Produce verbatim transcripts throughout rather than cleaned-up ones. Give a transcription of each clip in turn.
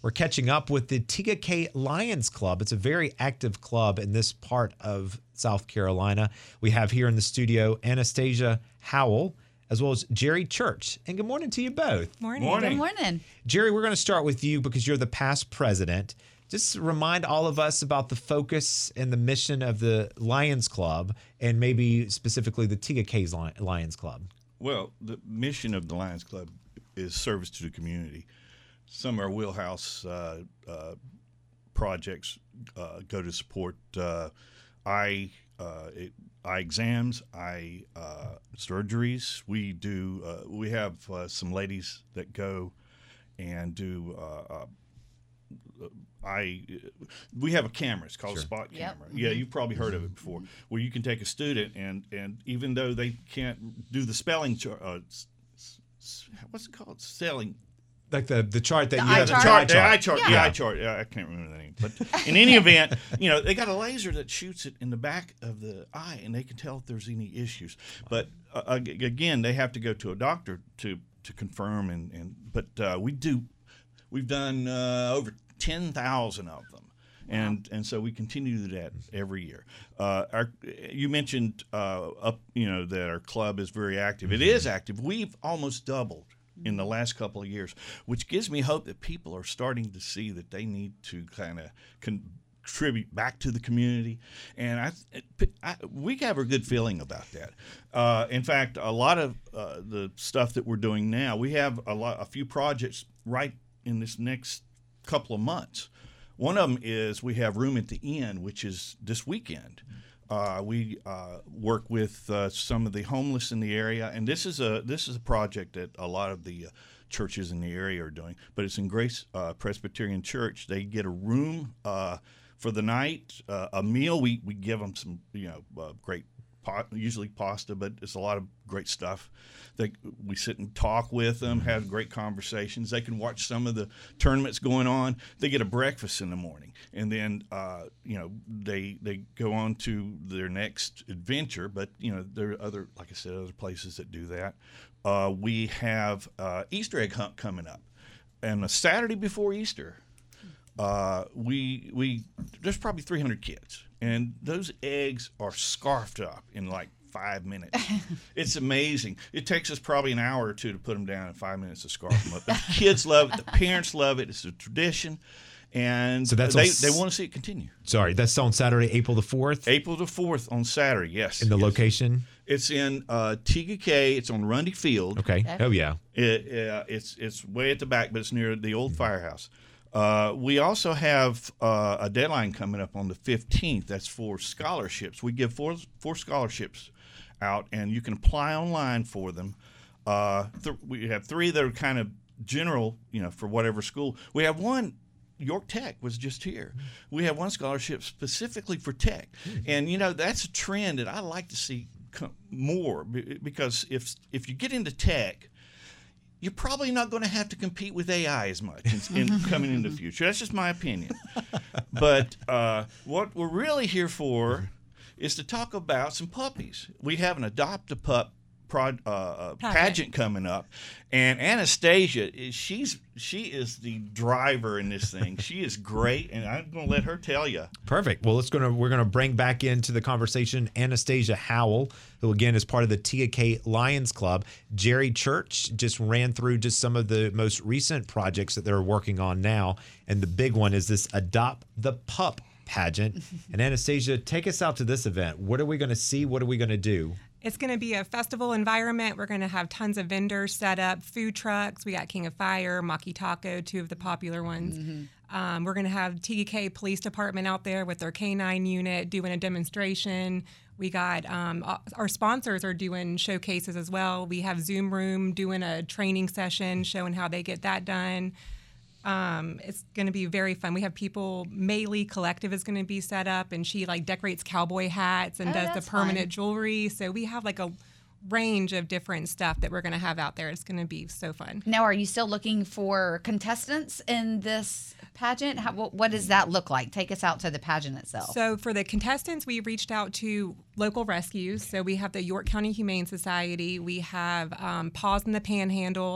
We're catching up with the T G K Lions Club. It's a very active club in this part of South Carolina. We have here in the studio Anastasia Howell, as well as Jerry Church. And good morning to you both. Morning. Morning. Good morning. Jerry, we're going to start with you because you're the past president. Just remind all of us about the focus and the mission of the Lions Club, and maybe specifically the T G K's Lions Club. Well, the mission of the Lions Club is service to the community. Some of our wheelhouse uh, uh, projects uh, go to support uh, eye uh, eye exams, eye uh, surgeries. We do. Uh, we have uh, some ladies that go and do. Uh, uh, I we have a camera. It's called sure. a spot Yep. camera. Yeah, you've probably heard of it before. Where you can take a student and and even though they can't do the spelling chart, uh, what's it called? Spelling. Like the, the chart that the you eye have. chart. The chart, the eye chart, yeah. the eye chart. Yeah, I can't remember the name. But in any event, you know, they got a laser that shoots it in the back of the eye, and they can tell if there's any issues. But uh, again, they have to go to a doctor to to confirm. And, and but uh, we do, we've done uh, over ten thousand of them. And and so we continue to do that every year. Uh, our, you mentioned uh, up, you know, that our club is very active. It is active. We've almost doubled in the last couple of years, which gives me hope that people are starting to see that they need to kind of contribute back to the community. And I, I, we have a good feeling about that. Uh, in fact, a lot of uh, the stuff that we're doing now, we have a lot, a few projects right in this next couple of months. One of them is we have Room at the Inn, which is this weekend. Uh, we uh, work with uh, some of the homeless in the area, and this is a this is a project that a lot of the uh, churches in the area are doing. But it's in Grace uh, Presbyterian Church. They get a room uh, for the night, uh, a meal. We we give them some you know uh, great pot, usually pasta, but it's a lot of great stuff. They, we sit and talk with them, have great conversations. They can watch some of the tournaments going on. They get a breakfast in the morning, and then uh, you know they they go on to their next adventure. But you know there are other, like I said, other places that do that. Uh, we have uh, Easter egg hunt coming up, and a Saturday before Easter, uh, we we there's probably three hundred kids, and those eggs are scarfed up in like five minutes. It's amazing. It takes us probably an hour or two to put them down, and five minutes to scarf them up. But the kids love it. The parents love it. It's a tradition, and so that's they, s- they want to see it continue. Sorry, that's on Saturday, April the fourth? April the fourth on Saturday, yes. In the yes. location? It's in uh, T G K. It's on Rundy Field. Okay. Okay. Oh, yeah. It, uh, it's, it's way at the back, but it's near the old firehouse. Uh, we also have uh, a deadline coming up on the fifteenth. That's for scholarships. We give four, four scholarships out, and you can apply online for them. Uh, th- we have three that are kind of general, you know, for whatever school. We have one, York Tech was just here. We have one scholarship specifically for tech. And, you know, that's a trend that I like to see come more b- because if if you get into tech, you're probably not going to have to compete with A I as much in, in coming in the future. That's just my opinion. But uh, what we're really here for is to talk about some puppies. We have an Adopt a Pup prod, uh, pageant coming up, and Anastasia is she's she is the driver in this thing. She is great, and I'm going to let her tell you. Perfect. Well, let's gonna we're gonna bring back into the conversation Anastasia Howell, who again is part of the T G K Lions Club. Jerry Church just ran through just some of the most recent projects that they're working on now, and the big one is this Adopt the Pup pageant. And Anastasia, take us out to this event. What are we going to see? What are we going to do? It's going to be a festival environment. We're going to have tons of vendors set up, food trucks. We got King of Fire, Maki Taco, two of the popular ones. Mm-hmm. Um, we're going to have T G K Police Department out there with their K nine unit doing a demonstration. We got um, our sponsors are doing showcases as well. We have Zoom Room doing a training session showing how they get that done. Um, it's going to be very fun. We have people, Maylee Collective is going to be set up, and she like decorates cowboy hats and Oh, does the that's permanent fun. jewelry. So we have like a range of different stuff that we're going to have out there. It's going to be so fun. Now, are you still looking for contestants in this pageant? How, what, what does that look like? Take us out to the pageant itself. So for the contestants, we reached out to local rescues. So we have the York County Humane Society. We have um, Paws in the Panhandle.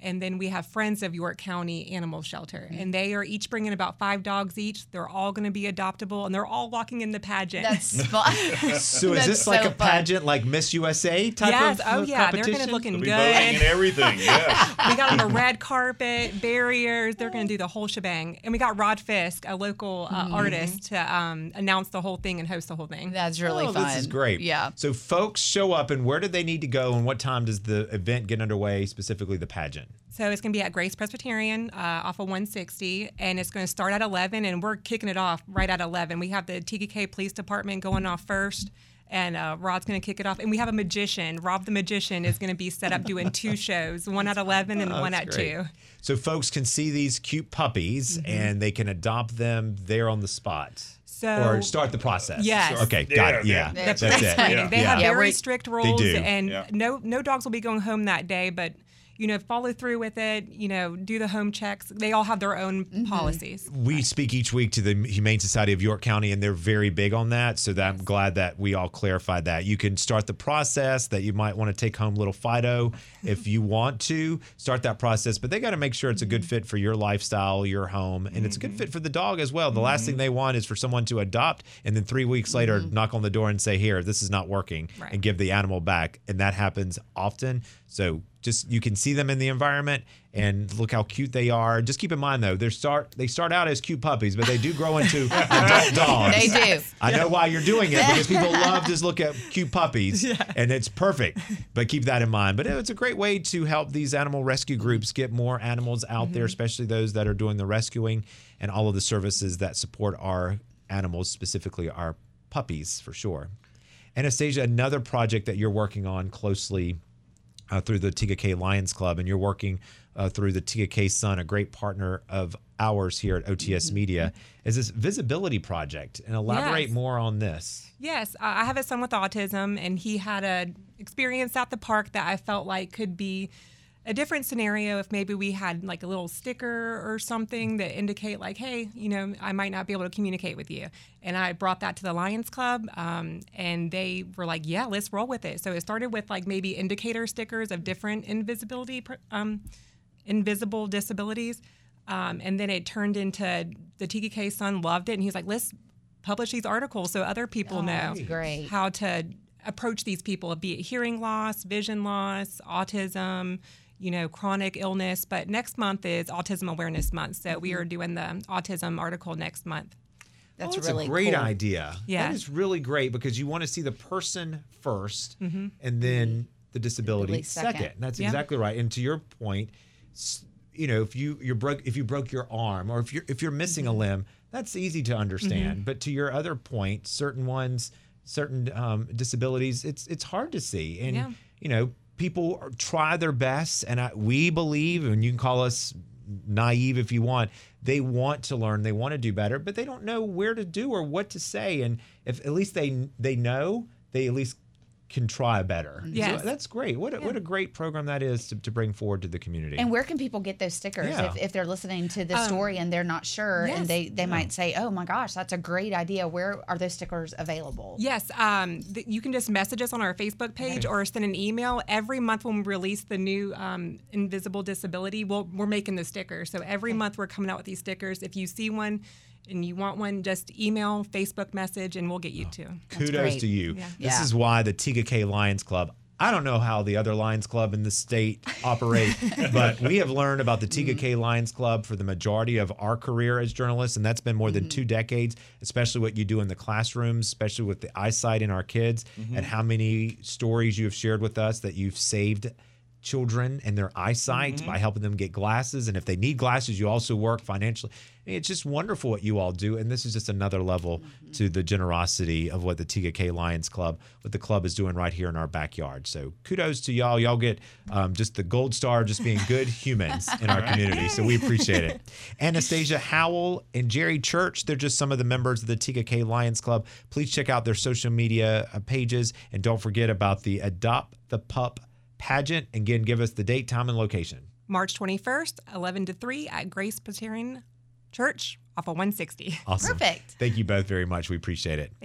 And then we have Friends of York County Animal Shelter, and they are each bringing about five dogs each. They're all going to be adoptable, and they're all walking in the pageant. That's fun. So is That's this like so a fun. pageant, like Miss U S A type yes, of oh of yeah, they're competition? going to looking They'll be good. voting and everything. Yeah. We got them a red carpet, barriers. They're going to do the whole shebang. And we got Rod Fisk, a local uh, Mm-hmm. artist, to um, announce the whole thing and host the whole thing. That's really Oh, fun. this is great. Yeah. So folks show up, and where do they need to go, and what time does the event get underway, specifically the pageant? So it's going to be at Grace Presbyterian uh, off of one sixty, and it's going to start at eleven, and we're kicking it off right at eleven. We have the T K K Police Department going off first, and uh, Rod's going to kick it off. And we have a magician. Rob the Magician is going to be set up doing two shows, one at eleven and Oh, one that's at great. two. So folks can see these cute puppies, Mm-hmm. and they can adopt them there on the spot. So- or start the process. Yes. Okay, got Yeah, it. Yeah, yeah. that's, That's it. training. They Yeah. have Yeah, very we're- strict rules, do. and Yeah. no no dogs will be going home that day. But you know, follow through with it. You know, do the home checks. They all have their own Mm-hmm. policies. We speak each week to the Humane Society of York County, and they're very big on that. So that I'm glad that we all clarified that. You can start the process, that you might want to take home little Fido if you want to start that process, but they got to make sure it's a good fit for your lifestyle, your home, and it's a good fit for the dog as well. The last thing they want is for someone to adopt and then three weeks later knock on the door and say, here, this is not working, Right. and give the animal back. And that happens often. So just you can see them in the environment and look how cute they are. Just keep in mind though, they start they start out as cute puppies, but they do grow into adult dogs. They do. I know why you're doing it, because people love to look at cute puppies, and it's perfect. But keep that in mind. But it's a great way to help these animal rescue groups get more animals out there, especially those that are doing the rescuing and all of the services that support our animals, specifically our puppies for sure. Anastasia, another project that you're working on closely uh, through the T K K Lions Club, and you're working uh, through the T K K Sun, a great partner of ours here at O T S Media, is this visibility project. And elaborate Yes. more on this. Yes, uh, I have a son with autism, and he had a experience at the park that I felt like could be a different scenario if maybe we had like a little sticker or something that indicate like, hey, you know, I might not be able to communicate with you. And I brought that to the Lions Club, um, and they were like, yeah, let's roll with it. So it started with like maybe indicator stickers of different invisibility, pr- um, invisible disabilities. Um, and then it turned into the T K K Sun loved it, and he was like, let's publish these articles so other people Oh, know that's great. how to approach these people, be it hearing loss, vision loss, autism, you know, chronic illness. But next month is Autism Awareness Month, so we are doing the autism article next month. That's Oh, that's really a great cool. idea. Yeah. That is really great, because you want to see the person first, and then the disability Disability second. second. That's Yeah. exactly right. And to your point, s- you know, if you you're broke if you broke your arm, or if you're if you're missing a limb, that's easy to understand. But to your other point, certain ones, certain um, disabilities, it's it's hard to see. And Yeah. you know, people are- try their best, and I, we believe, and you can call us naive if you want, they want to learn, they want to do better, but they don't know where to do or what to say. And if at least they they know, they at least can try better. Yes. So that's great. What a, what a great program that is to, to bring forward to the community. And where can people get those stickers Yeah. if, if they're listening to the story and they're not sure, yes. and they, they might say, oh my gosh, that's a great idea. Where are those stickers available? Yes, um, th- you can just message us on our Facebook page or send an email. Every month when we release the new um, invisible disability, we'll, we're making the stickers. So every month we're coming out with these stickers. If you see one and you want one, just email, Facebook message, and we'll get you two. Kudos great. to you. Yeah. This Yeah. is why the T K K Lions Club, I don't know how the other Lions Club in the state operate, but we have learned about the T K K Lions Club for the majority of our career as journalists, and that's been more than two decades, especially what you do in the classrooms, especially with the eyesight in our kids, and how many stories you have shared with us that you've saved children and their eyesight by helping them get glasses. And if they need glasses, you also work financially. I mean, it's just wonderful what you all do. And this is just another level to the generosity of what the T K K Lions Club, what the club is doing right here in our backyard. So kudos to y'all. Y'all get um, just the gold star, just being good humans in our community. So we appreciate it. Anastasia Howell and Jerry Church, they're just some of the members of the T K K Lions Club. Please check out their social media uh, pages. And don't forget about the Adopt the Pup pageant. Again, give us the date, time, and location. March twenty-first, eleven to three at Grace Presbyterian Church off of one sixty. Awesome. Perfect. Thank you both very much. We appreciate it.